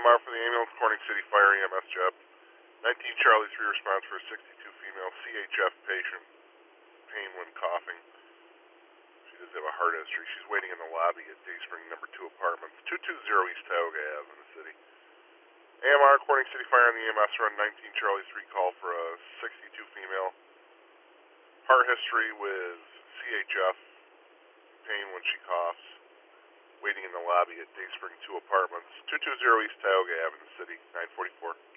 AMR for the ambulance, Corning City Fire EMS job. 19 Charlie 3 response for a 62 female CHF patient. Pain when coughing. She does have a heart history. She's waiting in the lobby at Dayspring number 2 apartments. 220 East Tioga Ave in the city. AMR, Corning City Fire on the EMS run. 19 Charlie 3 call for a 62 female. Heart history with CHF. Pain when she coughs. Waiting in the lobby at Dayspring 2 apartments. 220 East Tioga Ave in the city. 944.